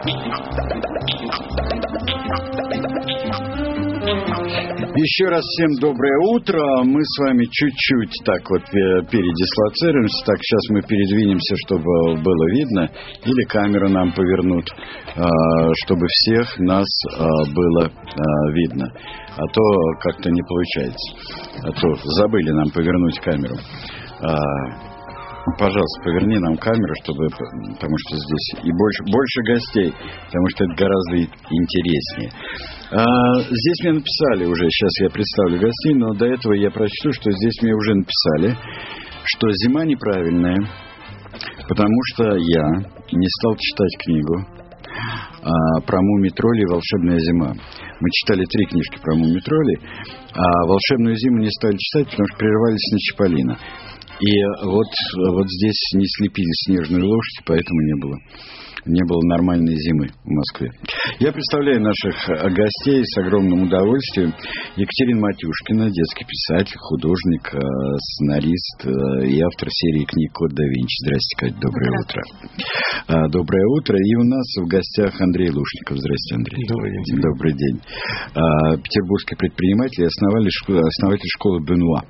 Еще раз всем доброе утро. Мы с вами чуть-чуть так вот передислоцируемся. Так, сейчас мы передвинемся, чтобы было видно. Или камеру нам повернут, чтобы всех нас было видно. А то как-то не получается. А то забыли нам повернуть камеру. Пожалуйста, поверни нам камеру, потому что здесь и больше гостей, потому что это гораздо интереснее. Здесь мне написали уже, сейчас я представлю гостей, но до этого я прочту, что здесь мне уже написали, что зима неправильная, потому что я не стал читать книгу про муми-тролли и волшебная зима. Мы читали 3 книжки про муми-тролли, а волшебную зиму не стали читать, потому что прервались на Чиполлино. И вот здесь не слепили снежную лошадь, поэтому не было нормальной зимы в Москве. Я представляю наших гостей с огромным удовольствием. Екатерина Матюшкина, детский писатель, художник, сценарист и автор серии книг «Код да Винчи». Здрасте, Катя, доброе утро. Доброе утро. И у нас в гостях Андрей Лушников. Здрасте, Андрей. Добрый день. Петербургский предприниматель и основатель школы Бенуа.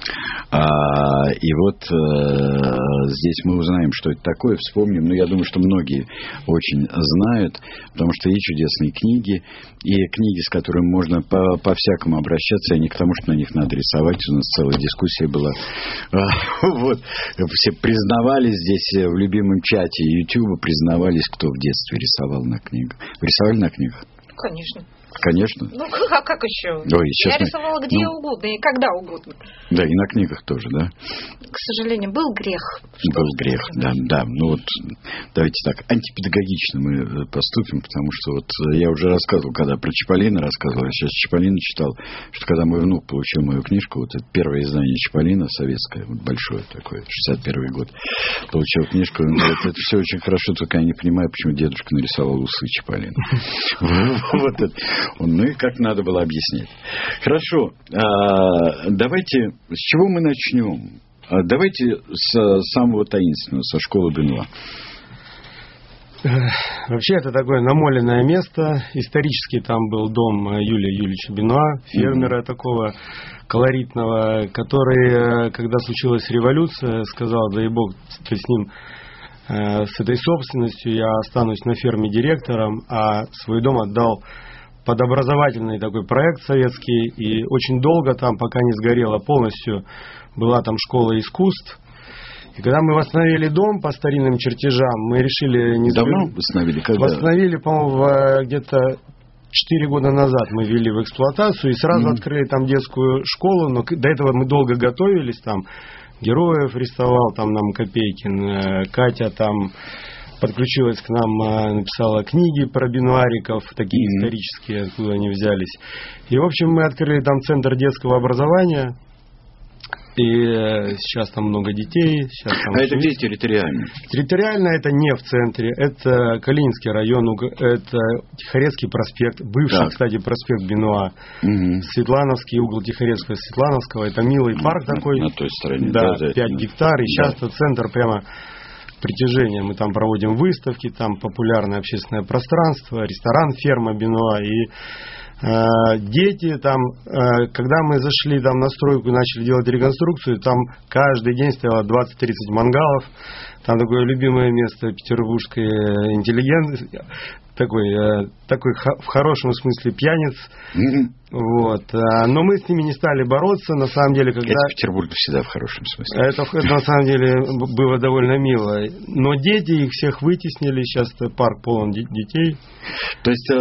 И вот здесь мы узнаем, что это такое, вспомним. Но я думаю, что многие очень знают, потому что и чудесные книги, и книги, с которыми можно по-всякому обращаться, а не к тому, что на них надо рисовать. У нас целая дискуссия была. Вот. Все признавались здесь в любимом чате YouTube, признавались, кто в детстве рисовал на книгах. Вы рисовали на книгах? Конечно. Конечно. Ну, а как еще? Ой, я рисовала где угодно и когда угодно. Да, и на книгах тоже, да? К сожалению, был грех. Был грех, да. Ну вот, давайте так, антипедагогично мы поступим, потому что вот я уже рассказывал, когда про Чиполлино рассказывал, я сейчас Чиполлино читал, что когда мой внук получил мою книжку, вот это первое издание Чиполлино, советское, вот большое такое, 61 год, получил книжку, он говорит, это все очень хорошо, только я не понимаю, почему дедушка нарисовал усы Чиполлино. Вот это. Ну и как надо было объяснять. Хорошо, давайте, с чего мы начнем? Давайте с самого таинственного, со школы Бенуа. Вообще это такое намоленное место. Исторически там был дом Юлия Юльевича Бенуа, фермера такого колоритного, который, когда случилась революция, сказал, дай бог, с ним, с этой собственностью я останусь на ферме директором, а свой дом отдал под образовательный такой проект советский, и очень долго там, пока не сгорела полностью, была там школа искусств. И когда мы восстановили дом по старинным чертежам, мы решили... Давно восстановили? Когда? Восстановили, по-моему, где-то 4 года назад мы ввели в эксплуатацию, и сразу открыли там детскую школу, но до этого мы долго готовились, там героев рисовал, там нам Копейкин, Катя там... подключилась к нам, написала книги про бенуариков, такие исторические, откуда они взялись. И, в общем, мы открыли там центр детского образования. И сейчас там много детей. Это где территориально? Территориально это не в центре. Это Калининский район, это Тихорецкий проспект. Бывший, кстати, проспект Бенуа. Светлановский, угол Тихорецкого, Светлановского. Это милый парк такой. На той стороне. Да, 5 гектар. И сейчас это центр прямо... притяжения. Мы там проводим выставки, там популярное общественное пространство, ресторан «Ферма Бенуа». И дети там, когда мы зашли там на стройку и начали делать реконструкцию, там каждый день стояло 20-30 мангалов. Там такое любимое место петербургской интеллигенции. Такой в хорошем смысле пьяниц. Вот. Но мы с ними не стали бороться, на самом деле, когда... Это в Петербурге всегда в хорошем смысле. Это на самом деле было довольно мило. Но дети, их всех вытеснили, сейчас парк полон детей. То есть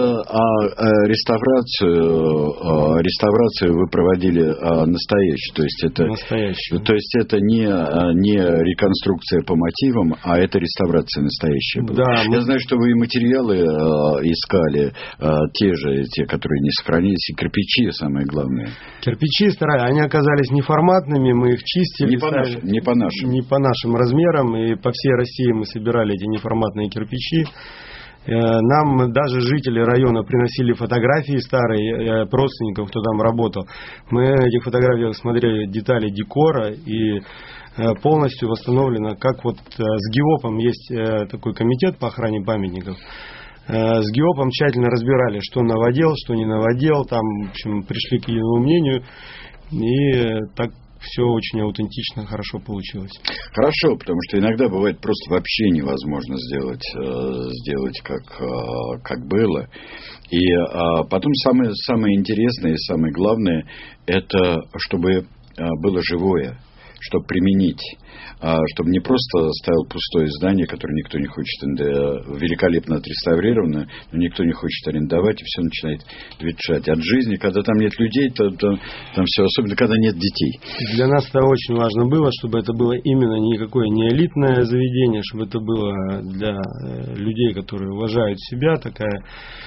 реставрацию вы проводили настоящую, то есть это... Настоящую. То есть это не реконструкция по мотивам, а это реставрация настоящая была. Да, я знаю, что вы и материалы искали, те, которые не сохранились, и кирпичи, самое главное. Кирпичи старались, они оказались неформатными, мы их чистили. Не по нашим размерам, и по всей России мы собирали эти неформатные кирпичи. Нам даже жители района приносили фотографии старые родственников, кто там работал. Мы в этих фотографиях смотрели детали декора, и полностью восстановлено, как вот с ГИОПом есть такой комитет по охране памятников. С ГИОПом тщательно разбирали, что наводил, что не наводил. Там, в общем, пришли к единому мнению. И так все очень аутентично, хорошо получилось. Хорошо, потому что иногда бывает просто вообще невозможно сделать как было. И потом самое интересное и самое главное, это чтобы было живое, чтобы применить, чтобы не просто стояло пустое здание, которое никто не хочет, великолепно отреставрировано, но никто не хочет арендовать, и все начинает ветшать. От жизни, когда там нет людей, то там все, особенно когда нет детей. Для нас это очень важно было, чтобы это было именно никакое не элитное заведение, чтобы это было для людей, которые уважают себя, такая...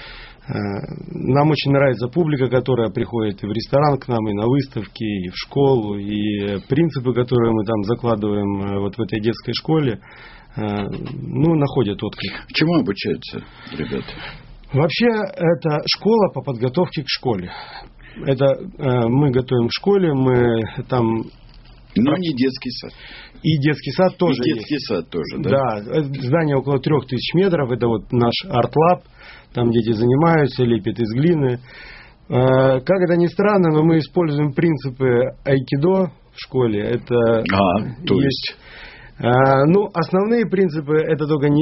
Нам очень нравится публика, которая приходит и в ресторан к нам, и на выставки, и в школу, и принципы, которые мы там закладываем вот в этой детской школе, находят отклик. Чему обучаются ребята? Вообще, это школа по подготовке к школе. Это мы готовим к школе, мы там... Но не детский сад. И детский сад тоже есть. Детский сад тоже, да? Да, здание около 3000 метров, это вот наш арт-лаб. Там дети занимаются, лепят из глины. Как это ни странно, но мы используем принципы айкидо в школе. Это то есть... основные принципы — это только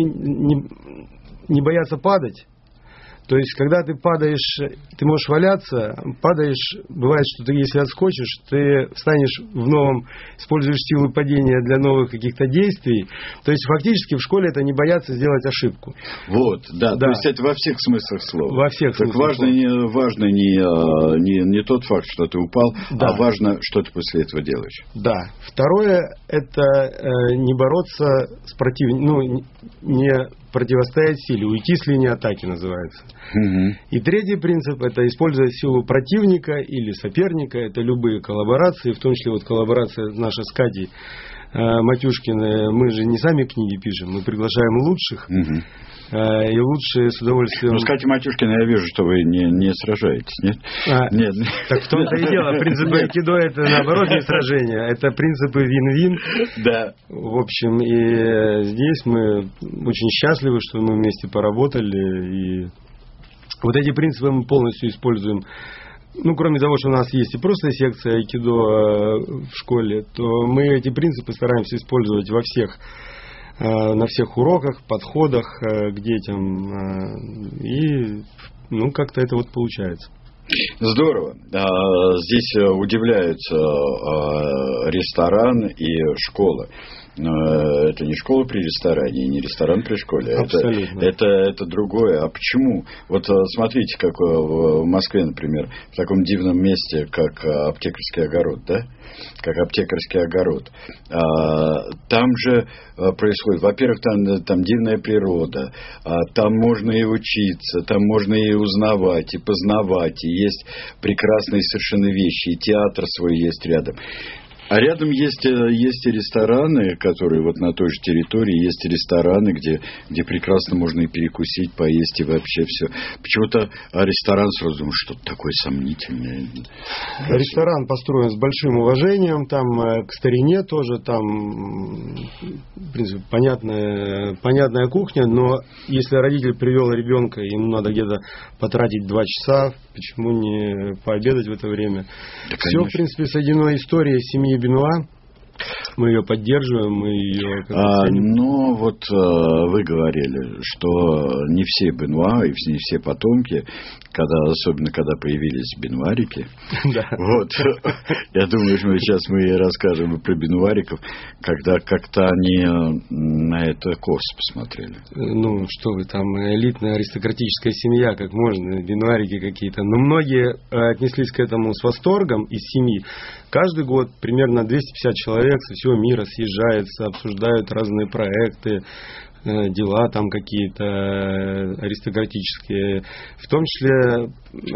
не бояться падать. То есть, когда ты падаешь, ты можешь валяться, падаешь, бывает, что ты, если отскочишь, ты встанешь в новом, используешь силу падения для новых каких-то действий. То есть, фактически в школе это не бояться сделать ошибку. Вот, да. То есть, это во всех смыслах слова. Во всех смыслах слова. Важно не тот факт, что ты упал, да. А важно, что ты после этого делаешь. Да. Второе, это не бороться с противником, не противостоять силе, уйти с линии атаки называется. Угу. И третий принцип — это использовать силу противника или соперника. Это любые коллаборации, в том числе вот коллаборация наша с Катей Матюшкиной. Мы же не сами книги пишем, мы приглашаем лучших. Угу. И лучшие с удовольствием... Ну, с Катей Матюшкиной я вижу, что вы не сражаетесь, нет? Нет. Так в том-то и дело. Принципы айкидо — это наоборот не сражение. Это принципы вин-вин. Да. В общем, и здесь мы очень счастливы, что мы вместе поработали. И вот эти принципы мы полностью используем. Кроме того, что у нас есть и просто секция айкидо в школе, то мы эти принципы стараемся использовать на всех уроках, подходах к детям. И как-то это вот получается. Здорово. Здесь удивляются ресторан и школа. Но это не школа при ресторане, и не ресторан при школе. Это другое. А почему? Вот смотрите, как в Москве, например, в таком дивном месте, как Аптекарский огород, да? Как Аптекарский огород. Там же происходит, во-первых, там дивная природа, там можно и учиться, там можно и узнавать, и познавать, и есть прекрасные совершенно вещи, и театр свой есть рядом. А рядом есть и рестораны, которые вот на той же территории, есть и рестораны, где прекрасно можно и перекусить, поесть, и вообще все. Почему-то ресторан сразу думаю, что-то такое сомнительное. Ресторан построен с большим уважением, там к старине тоже, там, в принципе, понятная кухня, но если родитель привел ребенка, ему надо где-то потратить 2 часа, почему не пообедать в это время? Да, все, в принципе, соединено историей семьи Бенуа. Мы ее поддерживаем, мы ее но вот вы говорили, что не все Бенуа и не все потомки, особенно когда появились бенуарики. Да. Вот. Я думаю, что сейчас мы расскажем и про бенуариков, когда как-то они на это косо посмотрели. Что вы там, элитная аристократическая семья, как можно, бенуарики какие-то. Но многие отнеслись к этому с восторгом из семьи. Каждый год примерно 250 человек со всего мира съезжаются, обсуждают разные проекты, дела там какие-то аристократические. В том числе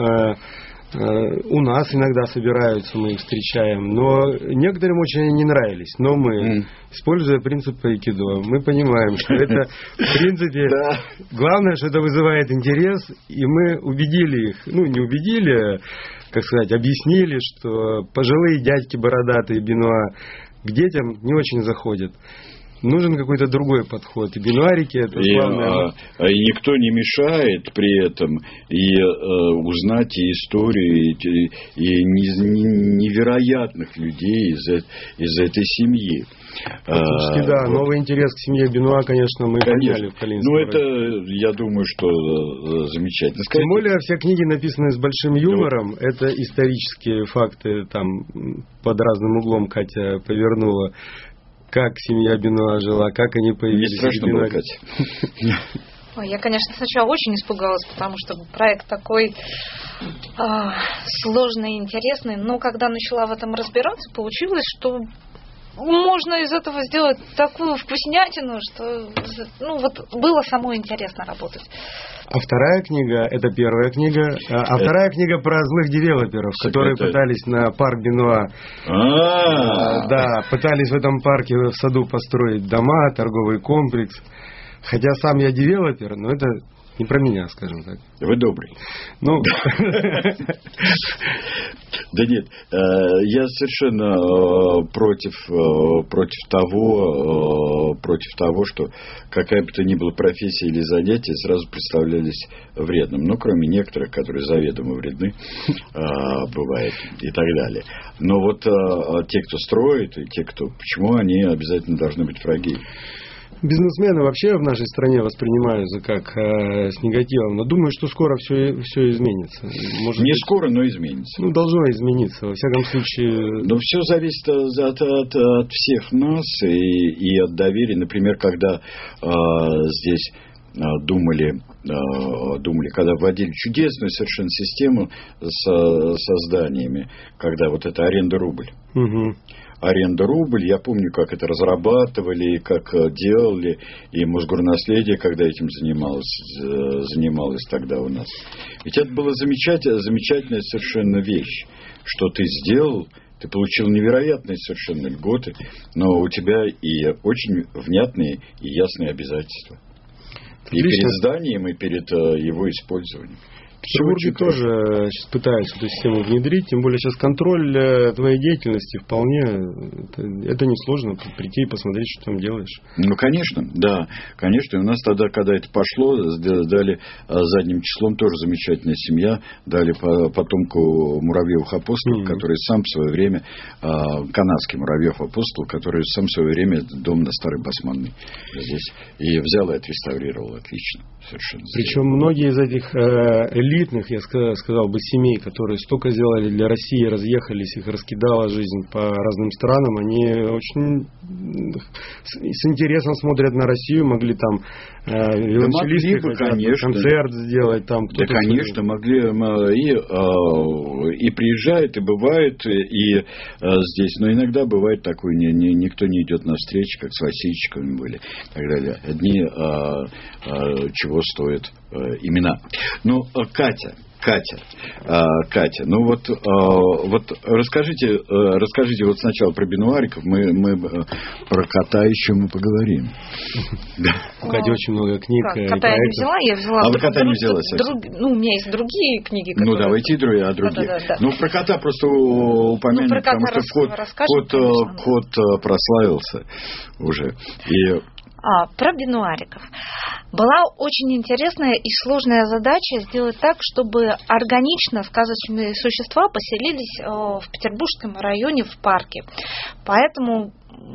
у нас иногда собираются, мы их встречаем, но некоторым очень они не нравились. Но мы, используя принцип айкидо, мы понимаем, что это, в принципе, главное, что это вызывает интерес, и мы убедили их, не убедили, объяснили, что пожилые дядьки бородатые Бенуа к детям не очень заходят. нужен какой-то другой подход. И бенуарики это главное. И никто не мешает при этом и узнать и историю, и невероятных людей из этой семьи. Фактически, да. Вот. Новый интерес к семье Бенуа, конечно, мы подняли в Калининском районе. Это, я думаю, что замечательно. Тем более, все книги написаны с большим юмором. Это исторические факты, там под разным углом Катя повернула. Как семья Бенуа жила, как они появились. Не страшно было, Катя? Ой, я, конечно, сначала очень испугалась, потому что проект такой сложный и интересный. Но когда начала в этом разбираться, получилось, что можно из этого сделать такую вкуснятину, что было самой интересно работать. А вторая книга, это первая книга, вторая книга про злых девелоперов, которые пытались на парк Бенуа, пытались в этом парке, в саду построить дома, торговый комплекс. Хотя сам я девелопер, но это не про меня, скажем так. Вы добрый. Да нет, я совершенно против того, что какая бы то ни была профессия или занятие сразу представлялись вредным. Ну, кроме некоторых, которые заведомо вредны, бывает, и так далее. Но вот те, кто строит, и те, кто... Почему они обязательно должны быть враги? Бизнесмены вообще в нашей стране воспринимаются как с негативом, но думаю, что скоро все изменится. Не скоро, но изменится. Должно измениться, во всяком случае. Но все зависит от всех нас и от доверия. Например, когда здесь думали, когда вводили чудесную совершенно систему со зданиями, когда вот это аренда-рубль. Угу. Аренда-рубль, я помню, как это разрабатывали, как делали, и Мосгорнаследие, когда этим занималось тогда у нас. Ведь это была замечательная совершенно вещь, что ты сделал, ты получил невероятные совершенно льготы, но у тебя и очень внятные и ясные обязательства. И перед зданием, и перед его использованием. В Петербурге тоже сейчас пытаются эту систему внедрить, тем более сейчас контроль твоей деятельности вполне, это несложно, прийти и посмотреть, что там делаешь. Ну, конечно, да, конечно. И у нас тогда, когда это пошло, дали задним числом тоже замечательная семья, дали потомку Муравьевых апостолов, который сам в свое время, канадский Муравьев апостол, который сам в свое время дом на Старой Басманной здесь и взял и отреставрировал отлично, совершенно. Причем многие из этих элитных, я сказал бы, семей, которые столько сделали для России, разъехались, их раскидала жизнь по разным странам, они очень с интересом смотрят на Россию, могли там виолончелисты концерт сделать там. Да, конечно, могли и приезжают, и бывают, и здесь, но иногда бывает такое, никто не идет навстречу, как с Васильчиковыми были, и так далее. Одни чего стоят имена. Ну, Катя, ну вот расскажите вот сначала про бенуариков, мы про кота еще мы поговорим. У Кати очень много книг. Кота я не взяла, я взяла. А вы кота не взяла? У меня есть другие книги, которые... Ну, давайте другие. Да. Ну, про кота просто упомянем, потому что кот прославился уже. Про бенуариков. Была очень интересная и сложная задача сделать так, чтобы органично сказочные существа поселились в Петербургском районе в парке. Поэтому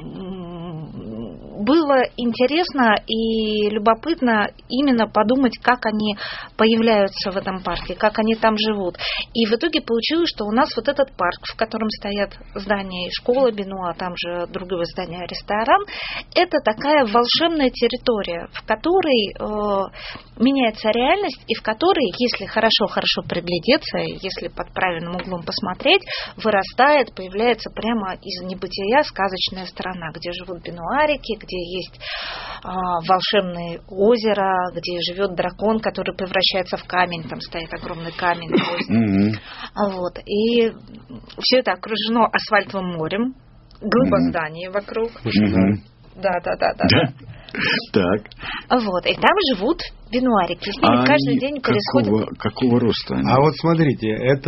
было интересно и любопытно именно подумать, как они появляются в этом парке, как они там живут. И в итоге получилось, что у нас вот этот парк, в котором стоят здания и школа Бенуа, там же другое здание ресторан, это такая волшебная территория, в которой меняется реальность, и в которой, если хорошо приглядеться, если под правильным углом посмотреть, вырастает, появляется прямо из небытия сказочная страна, где живут бенуарики, где есть волшебное озеро, где живет дракон, который превращается в камень, там стоит огромный камень. Вот. И все это окружено асфальтовым морем, глыба зданий вокруг. Да. Так. Вот. И там живут бенуарики. С ними каждый день происходит... Какого роста они? А вот смотрите, это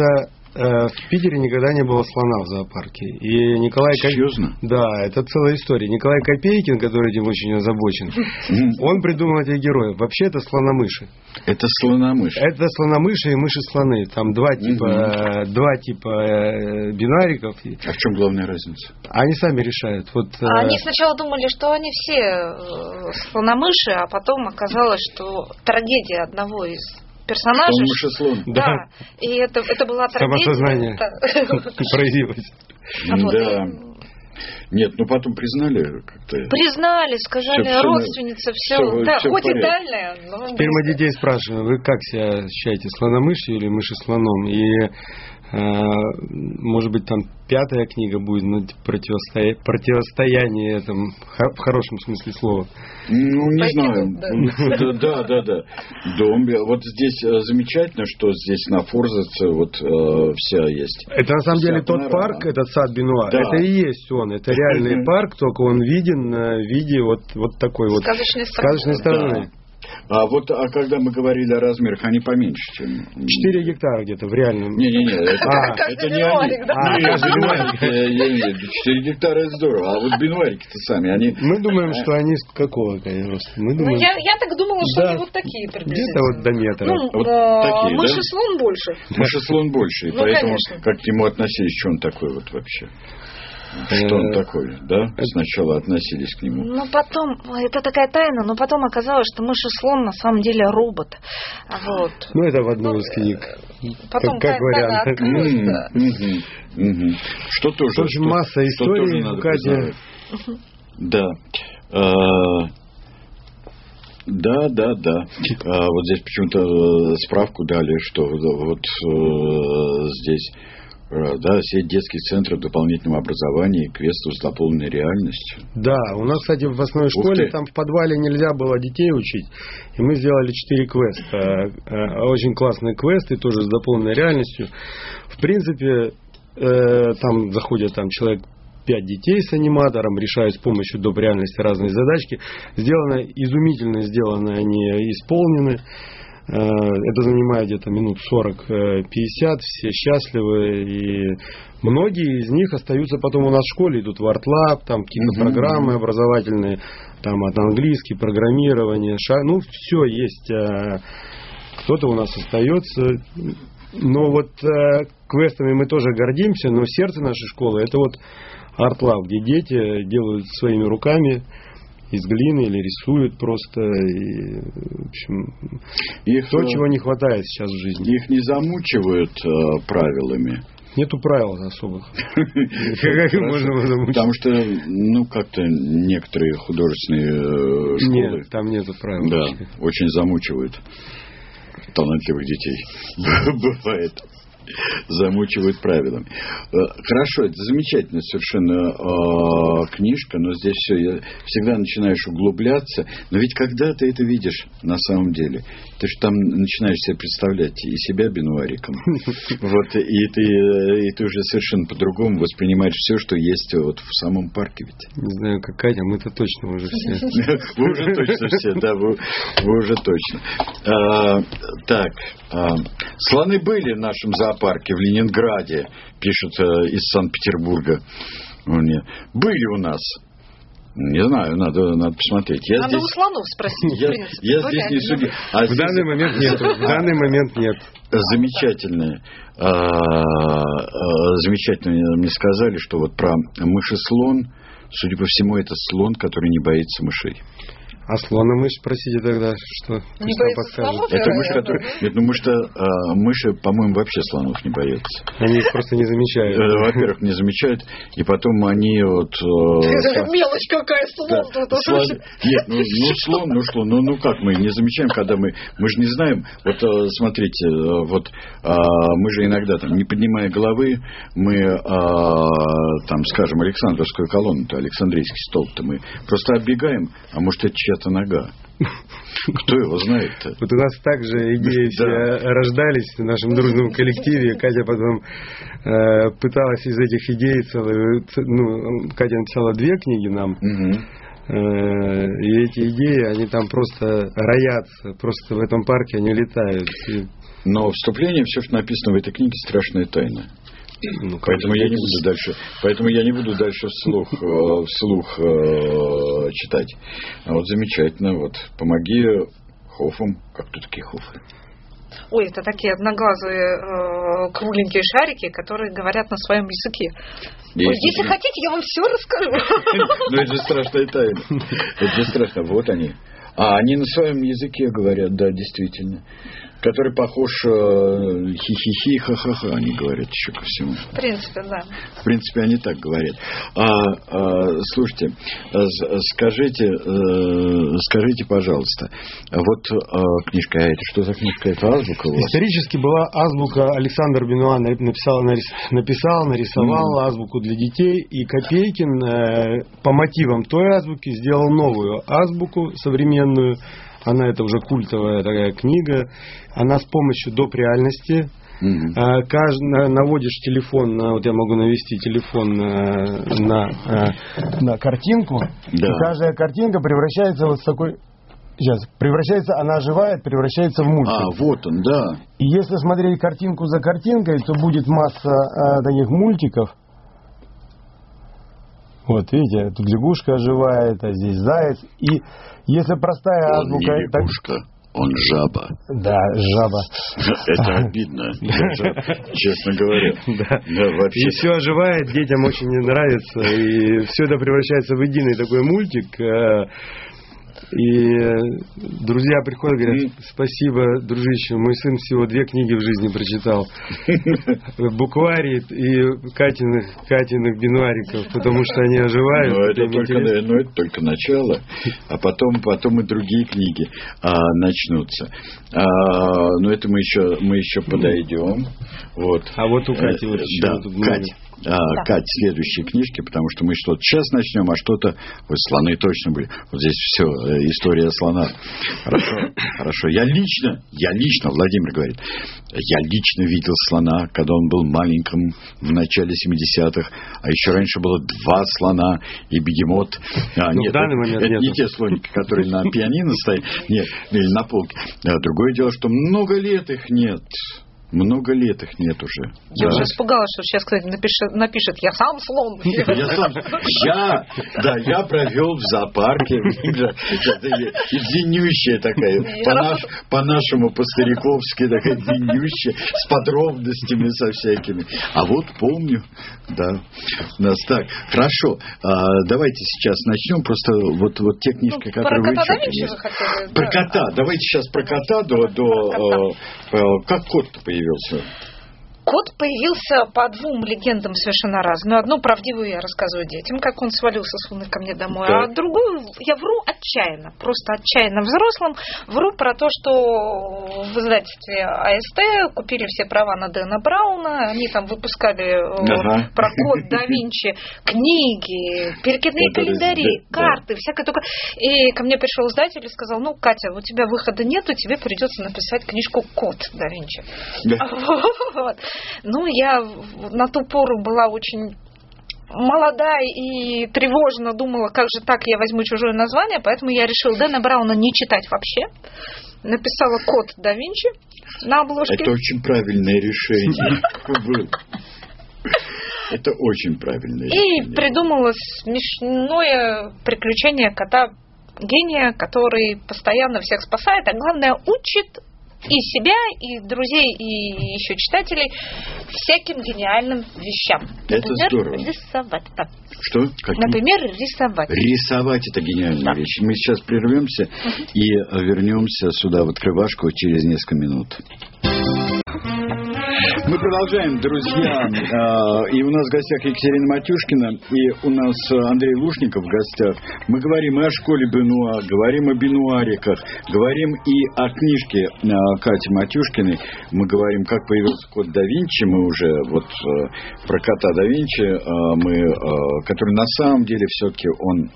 в Питере никогда не было слона в зоопарке. И Николай Серьезно? Да, это целая история. Николай Копейкин, который этим очень озабочен, он придумал этих героев. Вообще это слономыши. Это слономыши. Это слономыши и мыши-слоны. Там два типа бинариков. А в чем главная разница? Они сами решают. Вот, они сначала думали, что они все слономыши, а потом оказалось, что трагедия одного из персонажей. Мышеслон. Да. И это была трагедия. Самосознание проявилось. Да. Нет, ну потом признали как-то. Признали, сказали, все, родственница, все. Да, все хоть и дальняя. Но теперь мы детей спрашиваем, вы как себя ощущаете, слономышью или мышеслоном? И может быть, там 5-я книга будет, ну, противостояние этому, в хорошем смысле слова. Ну, не знаю. Да. Дом. Вот здесь замечательно, что здесь на Форзаце вот вся есть. Это на самом деле тот парк, этот сад Бенуа. Да. Это и есть он. Это реальный парк, только он виден в виде вот такой вот сказочной стороны. Да. А когда мы говорили о размерах, они поменьше, чем... 4 гектара где-то в реальном. Не, это не они. Нет, 4 гектара это здорово. А вот бенуарики-то сами, они... Мы думаем, что они какого роста? Я так думала, что они вот такие приблизительно. Где-то вот до метра. Вот такие, да? Мышеслон больше. Мышеслон больше, и поэтому как к нему относились, что он такой вот вообще? Что он такой, да? Сначала относились к нему. Ну, потом, это такая тайна, но потом оказалось, что мышеслон на самом деле робот. Вот. Ну, это в одной из книг. Потом как вариант. Что тоже. В общем, масса историй в Кате. Да. Да. Вот здесь почему-то справку дали, что вот здесь... Да, сеть детских центров дополнительного образования и квестов с дополненной реальностью. Да, у нас, кстати, в основной школе там в подвале нельзя было детей учить, и мы сделали 4 квеста. Очень классные квесты, тоже с дополненной реальностью. В принципе, там заходят человек 5 детей с аниматором, решают с помощью доп. Реальности разные задачки. Изумительно сделаны они, исполнены. Это занимает где-то минут 40-50, все счастливы, и многие из них остаются потом у нас в школе, идут в ArtLab, там какие-то программы образовательные, там от английский, программирование, ну все есть, кто-то у нас остается, но вот квестами мы тоже гордимся, но сердце нашей школы это вот ArtLab, где дети делают своими руками из глины или рисуют просто. И, в общем, то, чего не хватает сейчас в жизни. Их не замучивают правилами? Нету правил особых. Как можно замучить? Потому что, как-то некоторые художественные школы... Нет, там нету правил. Да, очень замучивают талантливых детей. Бывает. Замучивают правилами. Хорошо, это замечательная совершенно книжка, но здесь все, всегда начинаешь углубляться, но ведь когда ты это видишь на самом деле, ты же там начинаешь себе представлять и себя бенуариком, вот, и ты уже совершенно по-другому воспринимаешь все, что есть вот в самом парке ведь. Не знаю, как Катя, мы-то точно уже все. Вы уже точно все, да, вы уже точно. Так, слоны были в нашем зоопарке в Ленинграде, пишут из Санкт-Петербурга. Были у нас. Не знаю, надо посмотреть. Надо у слонов спросить, в принципе. Я здесь не судья. В данный момент нет. Замечательно. Замечательно мне сказали, что вот про мышеслон, судя по всему, это слон, который не боится мышей. А слона-мышь, спросите тогда, что? Не боится слонов? Это мышь, которая... Нет, мыши, по-моему, вообще слонов не боятся. Они их просто не замечают. Во-первых, не замечают, и потом они вот... Мелочь какая, слон. Нет, слон, как мы не замечаем, когда мы же не знаем, вот смотрите, вот мы же иногда там, не поднимая головы, мы там, скажем, Александровскую колонну-то, Александрийский столб-то мы просто оббегаем, а может это чья-то нога. Кто его знает-то? Вот у нас также идеи все рождались в нашем дружном коллективе. Катя потом пыталась из этих идей Катя написала 2 книги нам. И эти идеи, они там просто роятся, просто в этом парке они летают. Но вступление, все, что написано в этой книге, страшная тайна. Поэтому я не буду дальше вслух читать. А вот замечательно, вот помоги хофам. Как тут такие хофы? Ой, это такие одноглазые кругленькие шарики, которые говорят на своем языке. Ой, если хотите, я вам все расскажу. Ну, это же страшная тайна. Это же страшно. Вот они. Они на своем языке говорят, да, действительно. Который похож хи-хи-хи, ха-ха-ха, они говорят еще ко всему. В принципе, да. В принципе, они так говорят. Слушайте, скажите, пожалуйста, вот книжка, это что за книжка? Это азбука у вас? Исторически была азбука, Александр Бенуа написал, нарисовал азбуку для детей, и Копейкин по мотивам той азбуки сделал новую азбуку современную. Она, это уже культовая такая книга. Она с помощью доп. Реальности. Наводишь телефон, вот я могу навести телефон на картинку. Да. И каждая картинка превращается вот в такой... Сейчас, она оживает, превращается в мультик. Вот он, да. И если смотреть картинку за картинкой, то будет масса таких мультиков. Вот, видите, тут лягушка оживает, а здесь заяц. И если простая азбука... Он не лягушка, он жаба. Да, жаба. Это обидно, честно говоря. Да, и все оживает, детям очень нравится. И все это превращается в единый такой мультик. И друзья приходят и говорят: спасибо, дружище, мой сын всего 2 книги в жизни прочитал. Букварий и Катиных бинуариков, потому что они оживают. Но это только начало, а потом и другие книги начнутся. Но это мы еще подойдем. Вот. А вот у Кати вот еще. Да, Кать. Кать, следующие книжки, потому что мы что-то сейчас начнем, а что-то... Вот слоны точно были. Вот здесь все, история слона. Хорошо. Я лично, Владимир говорит, я лично видел слона, когда он был маленьким в начале 70-х, а еще раньше было 2 слона и бегемот. Нет, это не те слоники, которые на пианино стоят, нет, или на полке. Другое дело, что много лет их нет. Много лет их нет уже. Я уже испугалась, что сейчас кто-то напишет: я сам слон. Я провел в зоопарке. Длиннющая такая, по-нашему, по-стариковски такая длиннющая, с подробностями со всякими. А вот помню, да. У нас так. Хорошо, давайте сейчас начнем. Просто вот те книжки, которые вы читали. Про кота. Давайте сейчас про кота как кот-то появился. Кот появился по 2 легендам совершенно разным. Одну правдивую я рассказываю детям, как он свалился с Луны ко мне домой, да. А другую я вру отчаянно, просто отчаянно взрослым. Вру про то, что в издательстве АСТ купили все права на Дэна Брауна, они там выпускали про Код да Винчи книги, перекидные календари, карты, всякое только. И ко мне пришел издатель и сказал: ну, Катя, у тебя выхода нету, тебе придется написать книжку Код да Винчи. Вот. Ну, я на ту пору была очень молода и тревожно думала, как же так, я возьму чужое название, поэтому я решила Дэна Брауна не читать вообще. Написала Код да Винчи на обложке. Это очень правильное решение. Это очень правильное решение. И придумала смешное приключение кота-гения, который постоянно всех спасает, а главное учит и себя, и друзей, и еще читателей всяким гениальным вещам. Это здорово. Рисовать. Да. Что? Например, рисовать. Рисовать – это гениальная вещь. Мы сейчас прервемся и вернемся сюда, в открывашку, через несколько минут. Мы продолжаем, друзья. И у нас в гостях Екатерина Матюшкина, и у нас Андрей Лушников в гостях. Мы говорим и о школе Бенуа, говорим о бенуариках, говорим и о книжке Кати Матюшкиной. Мы говорим, как появился кот да Винчи. Мы уже про кота да Винчи, который на самом деле все-таки он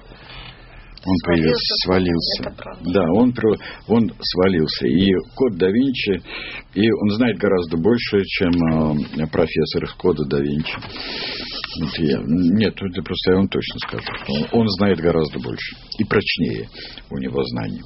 свалился. Да, он свалился. И код да Винчи, и он знает гораздо больше, чем профессор из Кода да Винчи. Нет, это просто я вам точно скажу. Он знает гораздо больше. И прочнее у него знания.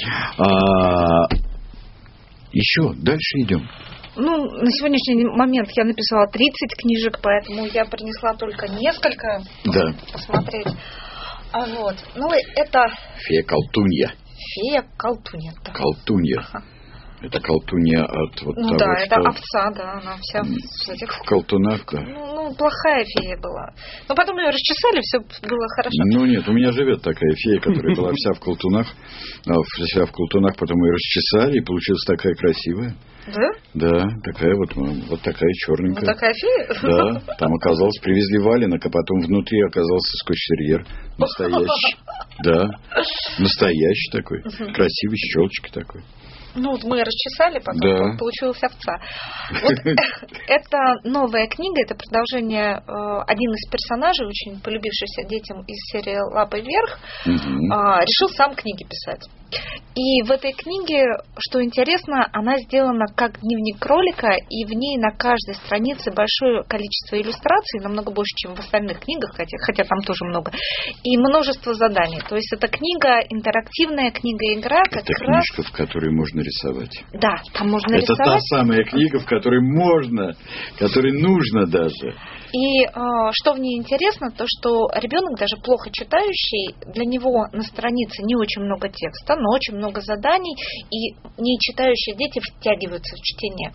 Еще дальше идем. На сегодняшний момент я написала 30 книжек, поэтому я принесла только несколько. Да. Посмотреть. Это... Фея-колтунья. Фея-колтунья. Да. Колтунья. Ага. Это колтунья от того, да, что... это овца, да, она вся в этих... В колтунах, да. Плохая фея была. Но потом ее расчесали, все было хорошо. Нет, у меня живет такая фея, которая была вся в колтунах. Вся в колтунах, потом ее расчесали, и получилась такая красивая. Да? Да, такая вот такая черненькая. Вот такая фея? Да, там оказалось, привезли валенок, а потом внутри оказался скотч-терьер. Настоящий. Да, настоящий такой. Красивый, с щелочкой такой. Мы расчесали, потом получилась овца. Это новая книга, это продолжение. Один из персонажей, очень полюбившийся детям из серии «Лапой вверх», решил сам книги писать. И в этой книге, что интересно, она сделана как дневник кролика, и в ней на каждой странице большое количество иллюстраций, намного больше, чем в остальных книгах, хотя там тоже много, и множество заданий. То есть это книга, интерактивная книга-игра. Это книжка, в которой можно рисовать. Да, там можно рисовать. Это та самая книга, в которой можно, которой нужно даже. И что в ней интересно, то что ребенок, даже плохо читающий, для него на странице не очень много текста, но очень много заданий, и не читающие дети втягиваются в чтение.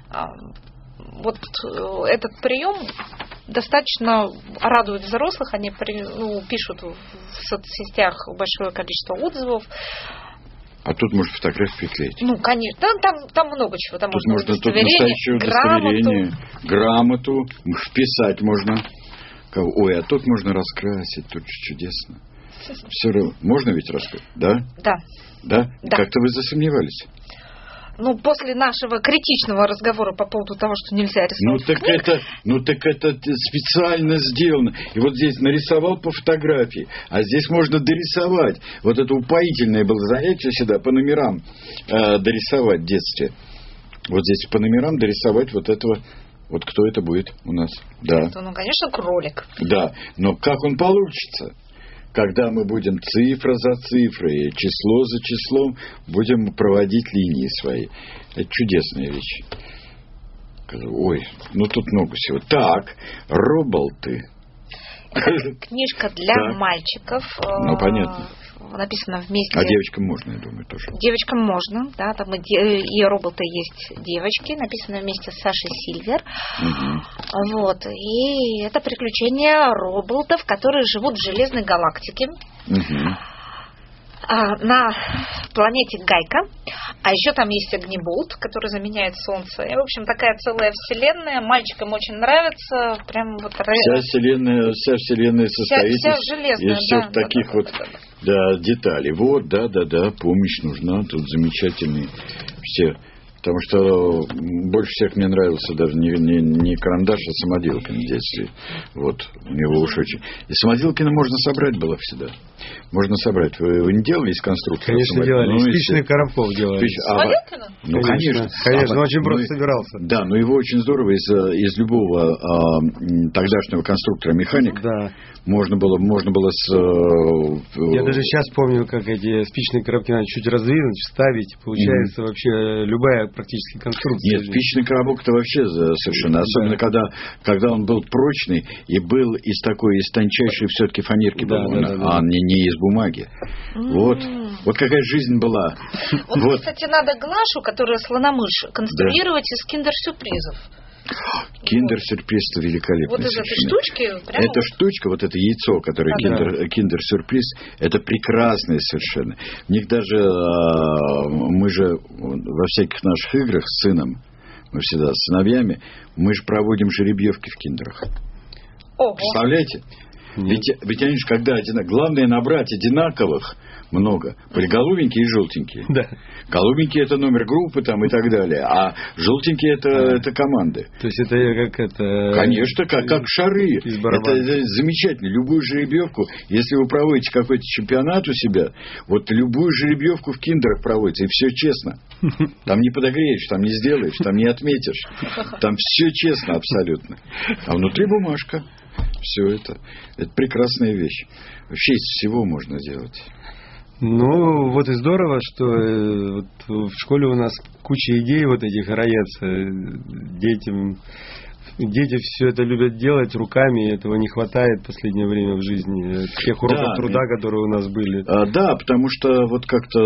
Этот прием достаточно радует взрослых, они пишут в соцсетях большое количество отзывов. А тут можно фотографии приклеить. Конечно. Там много чего. Там тут можно настоящее удостоверение, грамоту вписать можно. Ой, а тут можно раскрасить. Тут чудесно. Все равно. Можно ведь раскрасить? Да? Да. Да? Как-то вы засомневались? После нашего критичного разговора по поводу того, что нельзя рисовать. Так это специально сделано. И вот здесь нарисовал по фотографии, а здесь можно дорисовать. Вот это упоительное было занятие сюда по номерам дорисовать в детстве. Вот здесь по номерам дорисовать вот этого. Вот кто это будет у нас? Да. Это, конечно, кролик. Да, но как он получится? Когда мы будем цифра за цифрой, число за числом, будем проводить линии свои. Это чудесная вещь. Ой, тут много всего. Так, роботы. Книжка для мальчиков. Понятно. Написано вместе. А девочкам можно, я думаю, тоже. Девочкам можно, да, там и роботы есть девочки, написано вместе с Сашей Сильвер. И это приключения роботов, которые живут в железной галактике. На планете Гайка. А еще там есть огнеболт, который заменяет Солнце. И, в общем, такая целая вселенная. Мальчикам очень нравится. Прям вся вселенная состоит из всех таких деталей. Помощь нужна. Тут замечательные все. Потому что больше всех мне нравился даже не карандаш, а самоделкин в детстве. У него уж очень... И самоделкина можно собрать было всегда. Можно собрать. Вы не делали из конструктора? Конечно, делали. Из спичных коробков делали. Самоделкина? Конечно, очень просто собирался. Да, но его очень здорово из любого тогдашнего конструктора механика можно было с... Я даже сейчас помню, как эти спичные коробки надо чуть раздвинуть, вставить. Получается вообще любая практически конструкция. Нет, спичный коробок-то вообще совершенно. Особенно когда он был прочный и был из тончайшей все-таки фанерки а не из бумаги. Вот какая жизнь была. Кстати, надо Глашу, которая слономышь, конструировать из киндер-сюрпризов. Киндер-сюрприз — это великолепно. Вот из этой штучки. Эта штучка, вот это яйцо, которое киндер-сюрприз, это прекрасное совершенно. В них даже мы же во всяких наших играх с сыном, мы всегда с сыновьями, мы же проводим жеребьевки в киндерах. Представляете? Ведь они же когда главное набрать одинаковых много. Были голубенькие и желтенькие. Да. Голубенькие — это номер группы там и так далее, а желтенькие — это команды. То есть это как это... Конечно, как шары. Это замечательно. Любую жеребьевку, если вы проводите какой-то чемпионат у себя, любую жеребьевку в киндерах проводите, и все честно. Там не подогреешь, там не сделаешь, там не отметишь. Там все честно абсолютно. А внутри бумажка. Все это прекрасная вещь. Вообще из всего можно делать. Ну, вот и здорово, что в школе у нас куча идей вот этих роется. Дети все это любят делать руками, этого не хватает в последнее время в жизни. Тех уроков труда, которые у нас были. Да, потому что вот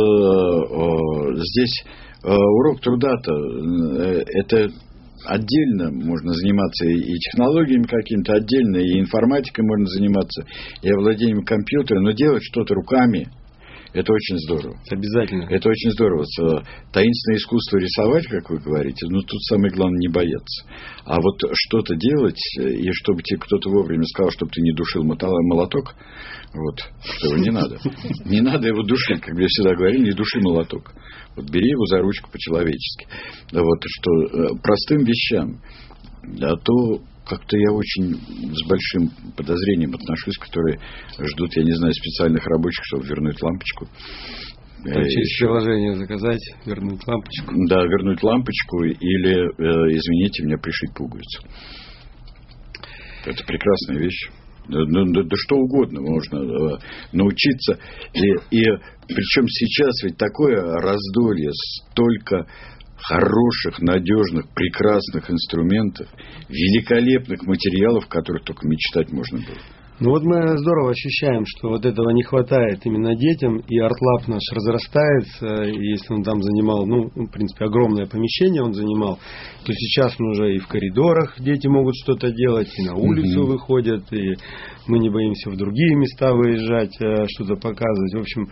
как-то здесь урок труда-то это отдельно можно заниматься и технологиями какими-то отдельно, и информатикой можно заниматься, и овладением компьютера, но делать что-то руками — это очень здорово. Обязательно. Это очень здорово. Таинственное искусство рисовать, как вы говорите, но тут самое главное не бояться. А вот что-то делать, и чтобы тебе кто-то вовремя сказал, чтобы ты не душил молоток, вот, что не надо. Не надо его душить, как я всегда говорил, не души молоток. Вот бери его за ручку по-человечески. Вот, что простым вещам, а то как-то я очень с большим подозрением отношусь, которые ждут, я не знаю, специальных рабочих, чтобы вернуть лампочку. Через приложение заказать, вернуть лампочку. Да, вернуть лампочку или, извините меня, пришить пуговицу. Это прекрасная вещь. Да что угодно можно научиться. И причем сейчас ведь такое раздолье, столько хороших, надежных, прекрасных инструментов, великолепных материалов, которых только мечтать можно было. Ну вот мы здорово ощущаем, что вот этого не хватает именно детям, и арт-лаб наш разрастается, и если он там занимал, в принципе, огромное помещение он занимал, то сейчас он уже и в коридорах дети могут что-то делать, и на улицу выходят, и мы не боимся в другие места выезжать, что-то показывать. В общем,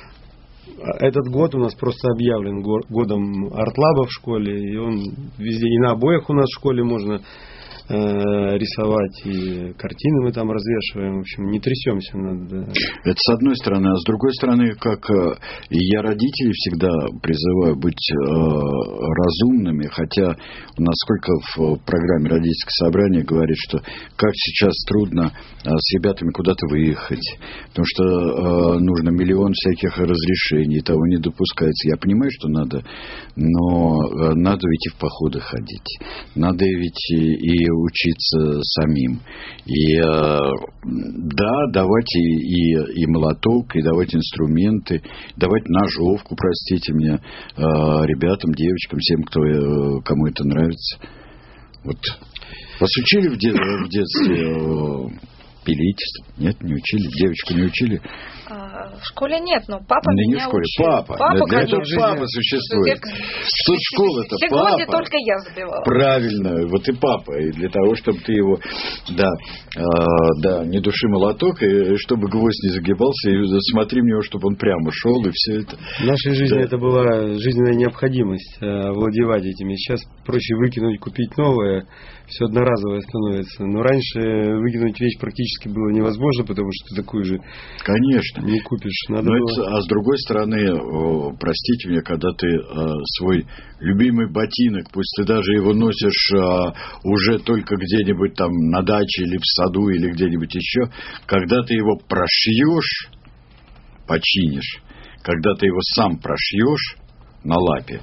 этот год у нас просто объявлен годом арт-лаба в школе, и он везде, и на обоях у нас в школе можно рисовать, и картины мы там развешиваем. В общем, не трясемся над... Это с одной стороны. А с другой стороны, как я родителей всегда призываю быть разумными, хотя у нас сколько в программе «Родительское собрание» говорит, что как сейчас трудно с ребятами куда-то выехать, потому что нужно миллион всяких разрешений, того не допускается. Я понимаю, что надо, но надо ведь и в походы ходить. Надо ведь и учиться самим. И да, давать и молоток, и давать инструменты, давать ножовку, простите меня, ребятам, девочкам, всем, кому это нравится. Вот. Вас учили в детстве пилить? Нет, не учили. Девочку не учили? В школе нет, но папа меня учил. Папа. Для этого папа существует. Тут школа-то папа. Сегодня только я забивала. Правильно, вот и папа. И для того, чтобы ты его, не души молоток, и чтобы гвоздь не загибался, и смотри в него, чтобы он прямо шел, и все это. В нашей жизни это была жизненная необходимость владевать этими. Сейчас проще выкинуть, купить новое, все одноразовое становится. Но раньше выкинуть вещь практически было невозможно, потому что такую же не купишь. А с другой стороны, простите меня, когда ты свой любимый ботинок, пусть ты даже его носишь уже только где-нибудь там на даче или в саду или где-нибудь еще, когда ты его прошьешь, починишь, когда ты его сам прошьешь на лапе,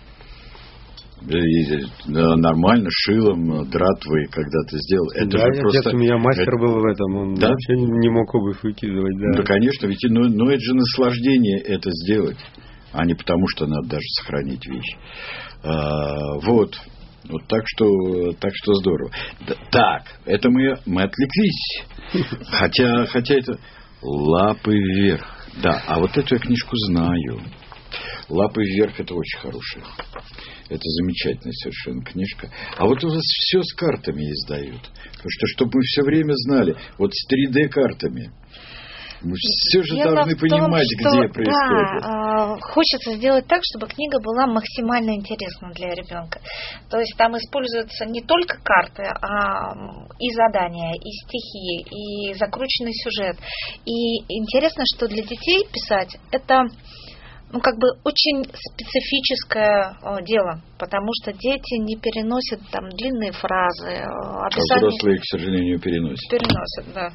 нормально, шилом, дратвой, когда ты сделал. Это же просто... у меня мастер был в этом, он вообще не мог обувь выкидывать. Да, конечно, ведь это же наслаждение это сделать, а не потому, что надо даже сохранить вещь. Вот так что здорово. Так, это мы отвлеклись. Хотя это лапы вверх. Да, а вот эту я книжку знаю. «Лапы вверх» — это очень хорошая. Это замечательная совершенно книжка. А вот у вас все с картами издают. Потому что, чтобы мы все время знали, вот с 3D-картами. Мы все же должны понимать, где происходит. Да, хочется сделать так, чтобы книга была максимально интересна для ребенка. То есть там используются не только карты, а и задания, и стихи, и закрученный сюжет. И интересно, что для детей писать это... очень специфическое дело, потому что дети не переносят там длинные фразы, описания. А взрослые, к сожалению, переносят. Переносят, да.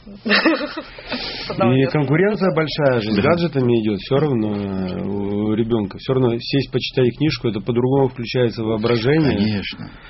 И конкуренция большая же с гаджетами идет, все равно у ребенка. Все равно сесть, почитай книжку, это по-другому включается воображение. Конечно.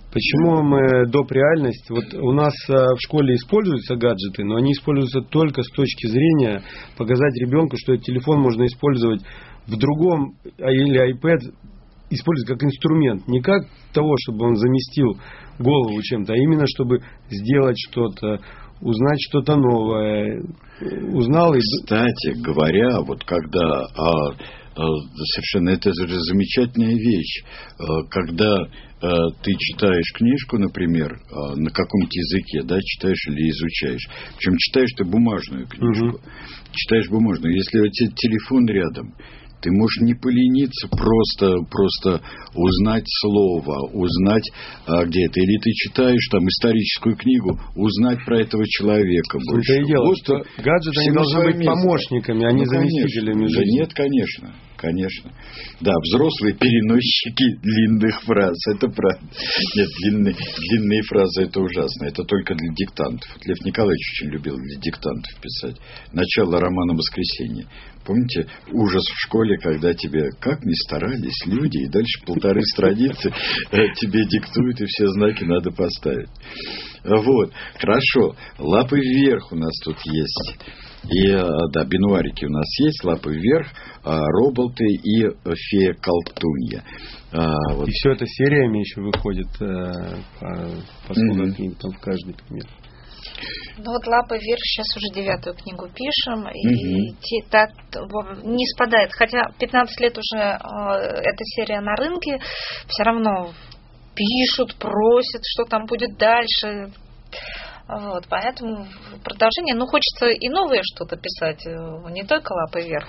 Почему мы доп. Реальность? Вот у нас в школе используются гаджеты, но они используются только с точки зрения показать ребенку, что этот телефон можно использовать в другом, или iPad использовать как инструмент. Не как того, чтобы он заместил голову чем-то, а именно чтобы сделать что-то, узнать что-то новое. Узнал и... Кстати говоря, вот когда... совершенно, это же замечательная вещь. Когда ты читаешь книжку, например, на каком-то языке, да, читаешь или изучаешь. Причем читаешь ты бумажную книжку. Читаешь бумажную. Если у тебя телефон рядом, ты можешь не полениться просто узнать слово, узнать, где это. Или ты читаешь там историческую книгу, узнать про этого человека больше. Это и дело, вот что гаджеты они должны быть помощниками, а не заместителями жизни. Да нет, конечно. Конечно. Да, взрослые переносчики длинных фраз. Это правда. Нет, длинные фразы это ужасно. Это только для диктантов. Лев Николаевич очень любил для диктантов писать. Начало романа «Воскресенье». Помните, ужас в школе, когда тебе, как ни старались люди, и дальше 1,5 страницы тебе диктуют, и все знаки надо поставить. Вот, хорошо. Лапы вверх у нас тут есть. И, да, бинуарики у нас есть, лапы вверх, роботы и фея-колтунья. Вот. И все это сериями еще выходит по сколько книг там в каждый пример. Ну вот «Лапы вверх» сейчас уже 9-ю книгу пишем, и так не спадает. Хотя 15 лет уже эта серия на рынке, все равно пишут, просят, что там будет дальше. Вот, поэтому продолжение, хочется и новое что-то писать, не только «Лапы вверх».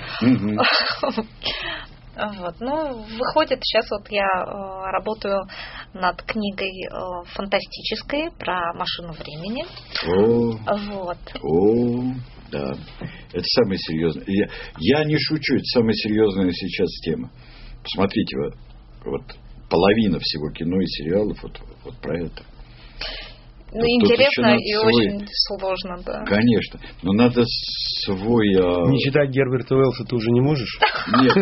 Вот, выходит, сейчас вот я работаю над книгой фантастической про машину времени. Да. Это самое серьезное. Я не шучу, это самая серьезная сейчас тема. Посмотрите, вот половина всего кино и сериалов вот про это. Интересно и очень сложно, да. Конечно. Но надо свой... Не читать Герберта Уэллса ты уже не можешь? Нет.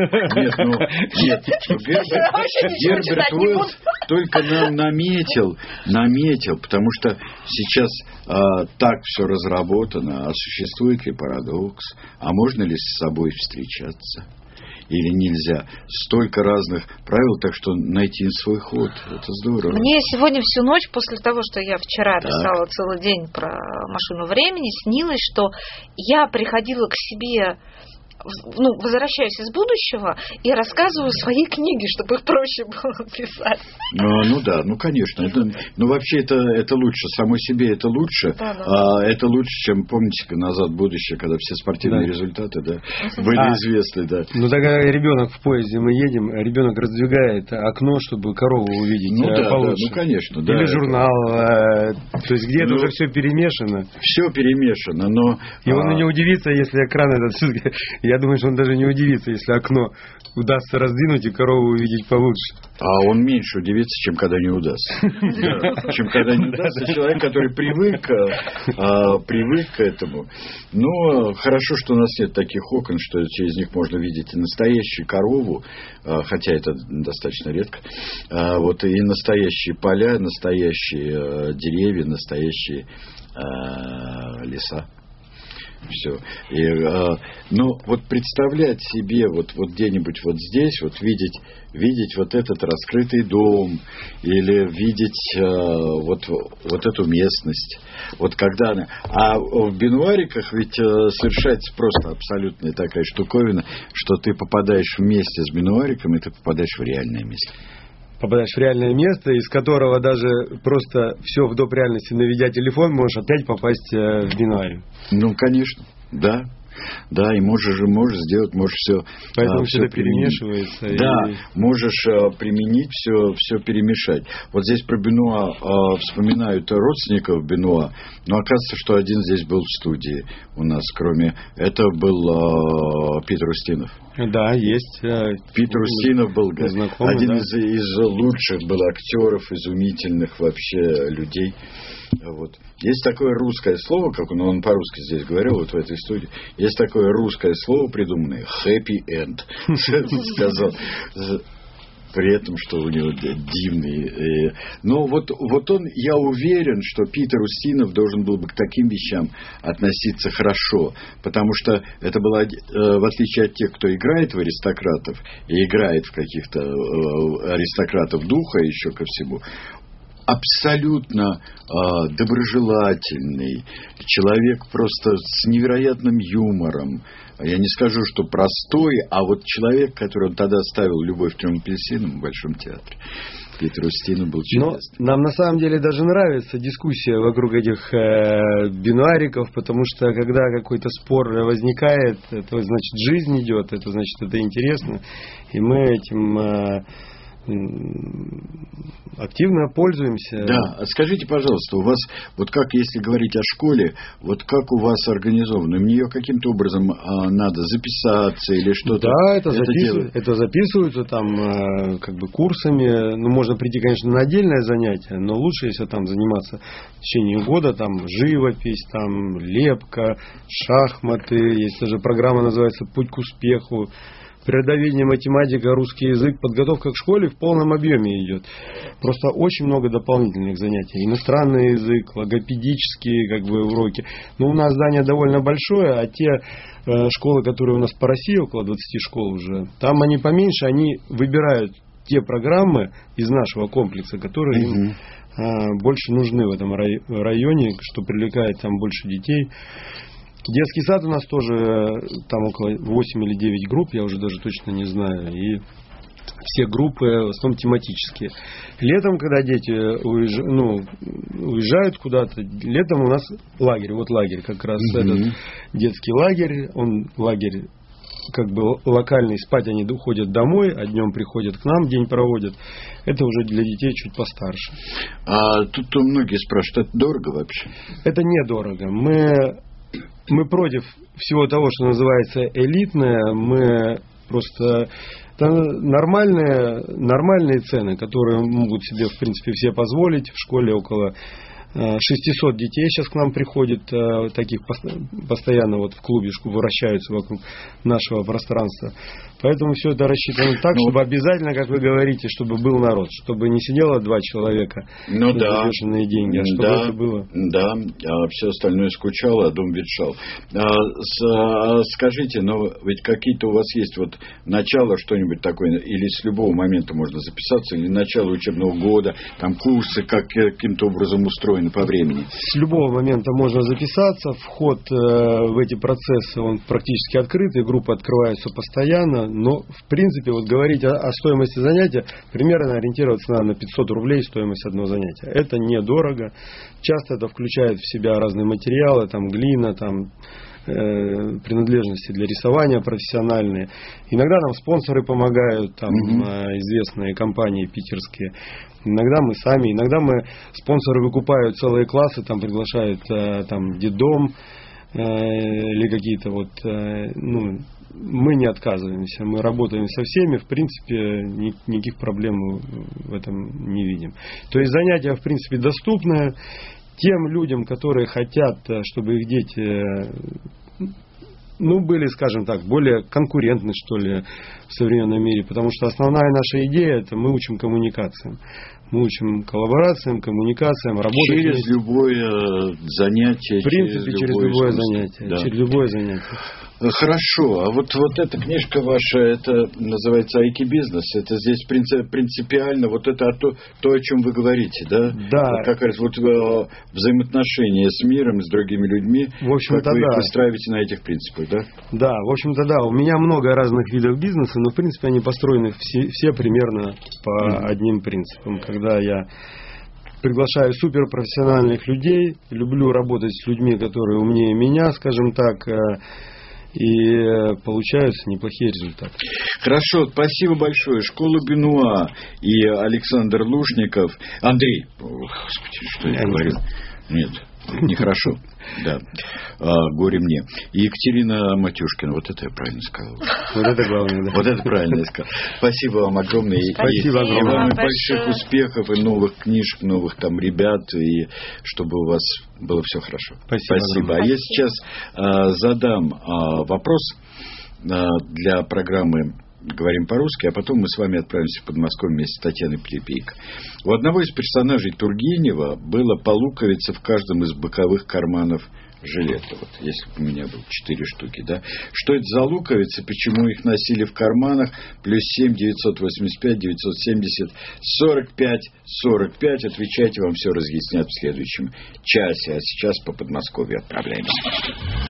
Герберт Уэллс только нам наметил, потому что сейчас так все разработано, а существует ли парадокс, а можно ли с собой встречаться? Или нельзя. Столько разных правил, так что найти свой ход. Это здорово. Мне сегодня всю ночь, после того, что я вчера писала целый день про машину времени, снилось, что я приходила к себе, возвращаюсь из будущего и рассказываю свои книги, чтобы их проще было писать. Да, конечно. Вообще это лучше. Самой себе это лучше. Да. Это лучше, чем, помните, «Назад в будущее», когда все спортивные результаты были известны. Да. Тогда ребенок в поезде, мы едем, ребенок раздвигает окно, чтобы корову увидеть получше. Конечно. Или журнал. То есть где-то уже все перемешано. Все перемешано, но... И он не удивится, если экран этот... Я думаю, что он даже не удивится, если окно удастся раздвинуть и корову увидеть получше. А он меньше удивится, чем когда не удастся. Чем когда не удастся. Человек, который привык к этому. Но хорошо, что у нас нет таких окон, что через них можно видеть и настоящую корову, хотя это достаточно редко. И настоящие поля, настоящие деревья, настоящие леса. Все. Представлять себе где-нибудь здесь, видеть этот раскрытый дом, или видеть эту местность. Когда а в бинуариках ведь совершается просто абсолютная такая штуковина, что ты попадаешь вместе с бинуариком, и ты попадаешь в реальное место. Попадаешь в реальное место, из которого даже просто все в доп. Реальности, наведя телефон, можешь опять попасть в бинуарий. Конечно, да. Да, и можешь сделать, можешь все. Поэтому все это перемешивается. Да, можешь применить, все перемешать. Вот здесь про Бенуа вспоминают родственников Бенуа, но оказывается, что один здесь был в студии у нас, кроме... Это был Питер Устинов. Да, есть. Питер Устинов был один из лучших был актеров, изумительных вообще людей. Есть такое русское слово, как он по-русски здесь говорил, в этой студии. Есть такое русское слово, придуманное happy end, сказал. при этом, что у него дивный. Но вот он, я уверен, что Питер Устинов должен был бы к таким вещам относиться хорошо, потому что это было, в отличие от тех, кто играет в аристократов и играет в каких-то аристократов духа еще ко всему, абсолютно доброжелательный человек, просто с невероятным юмором. Я не скажу, что простой, а вот человек, который он тогда ставил «Любовь к 3 апельсинам» в Большом театре. Питер Устинов был чудесный. Но нам на самом деле даже нравится дискуссия вокруг этих бинуариков, потому что когда какой-то спор возникает, это значит жизнь идет, это значит это интересно, и мы этим активно пользуемся. Да, скажите, пожалуйста, у вас, вот как, если говорить о школе, вот как у вас организовано? В нее каким-то образом надо записаться или что-то? Да, это записывается там как бы курсами. Ну, можно прийти, конечно, на отдельное занятие, но лучше, если там заниматься в течение года, там живопись, там лепка, шахматы, есть даже программа, называется «Путь к успеху». Природоведение, математика, русский язык, подготовка к школе в полном объеме идет. Просто очень много дополнительных занятий. Иностранный язык, логопедические как бы уроки. Но у нас здание довольно большое, а те школы, которые у нас по России, около 20 школ уже, там они поменьше, они выбирают те программы из нашего комплекса, которые им больше нужны в этом районе, что привлекает там больше детей. Детский сад у нас тоже, там около 8 или 9 групп, я уже даже точно не знаю, и все группы в основном тематические. Летом, когда дети уезжают куда-то, летом у нас лагерь, вот лагерь как раз, этот детский лагерь, он лагерь как бы локальный, спать они уходят домой, а днем приходят к нам, день проводят. Это уже для детей чуть постарше. А тут многие спрашивают, это дорого вообще? Это недорого. Мы против всего того, что называется элитное. Мы просто... Это нормальные цены, которые могут себе, в принципе, все позволить. В школе около 600 детей сейчас к нам приходит, таких постоянно вот в клубе вращаются вокруг нашего пространства. Поэтому все это рассчитано так, чтобы обязательно, как вы говорите, чтобы был народ, чтобы не сидело 2 человека на бешеные деньги, а чтобы это было. Да, а все остальное скучало, а дом ветшал. Скажите, но ведь какие-то у вас есть вот начало что-нибудь такое, или с любого момента можно записаться, или начало учебного года, там курсы каким-то образом устроены по времени? С любого момента можно записаться, вход в эти процессы, он практически открытый, группа открывается постоянно. Но, в принципе, вот говорить о стоимости занятия, примерно ориентироваться надо на 500 рублей стоимость одного занятия. Это недорого. Часто это включает в себя разные материалы, там глина, там принадлежности для рисования профессиональные. Иногда нам спонсоры помогают, там известные компании питерские. Иногда мы сами, иногда спонсоры выкупают целые классы, там приглашают там детдом или какие-то вот, мы не отказываемся, мы работаем со всеми, в принципе, никаких проблем в этом не видим. То есть занятия, в принципе, доступны тем людям, которые хотят, чтобы их дети, были, скажем так, более конкурентны, что ли, в современном мире, потому что основная наша идея – это мы учим коммуникациям. Мы учим коллаборациям, коммуникациям, работать через любое занятие. В принципе, через любое занятие. Да. Через любое занятие. Хорошо. А вот эта книжка ваша, это называется «Айки-бизнес». Это здесь принципиально вот это то, о чем вы говорите, да? Да. Как раз вот взаимоотношения с миром, с другими людьми. В общем-то, как вы их выстраиваете на этих принципах, да? Да, в общем-то, да. У меня много разных видов бизнеса, но, в принципе, они построены все примерно по одним принципам. Когда я приглашаю суперпрофессиональных людей, люблю работать с людьми, которые умнее меня, скажем так, и получаются неплохие результаты. Хорошо, спасибо большое. Школа Бенуа и Александр Лушников. Андрей, господи, что я говорю? Нет, нехорошо. Да, горе мне. И Екатерина Матюшкина, вот это я правильно сказал. Вот это главное, да. Вот это правильно я сказал. Спасибо вам огромное. Спасибо огромное. И вам больших успехов, и новых книжек, новых там ребят, и чтобы у вас было все хорошо. Спасибо. А я сейчас задам вопрос для программы говорим по-русски, а потом мы с вами отправимся в Подмосковье вместе с Татьяной Пилипейко. У одного из персонажей Тургенева было по луковице в каждом из боковых карманов жилета. Вот, если бы у меня было 4 штуки, да. Что это за луковицы, почему их носили в карманах? +7 985 970 45 45. Отвечайте, вам все разъяснят в следующем часе. А сейчас по Подмосковью отправляемся.